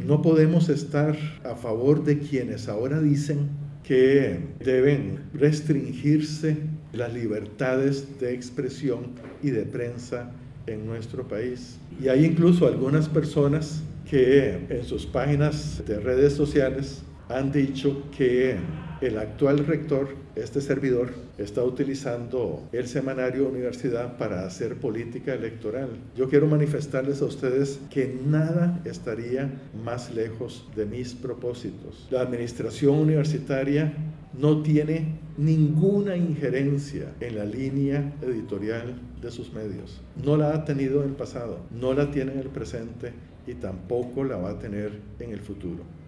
No podemos estar a favor de quienes ahora dicen que deben restringirse las libertades de expresión y de prensa en nuestro país. Y hay incluso algunas personas que en sus páginas de redes sociales han dicho que el actual rector, este servidor, está utilizando el semanario Universidad para hacer política electoral. Yo quiero manifestarles a ustedes que nada estaría más lejos de mis propósitos. La administración universitaria no tiene ninguna injerencia en la línea editorial de sus medios. No la ha tenido en el pasado, no la tiene en el presente y tampoco la va a tener en el futuro.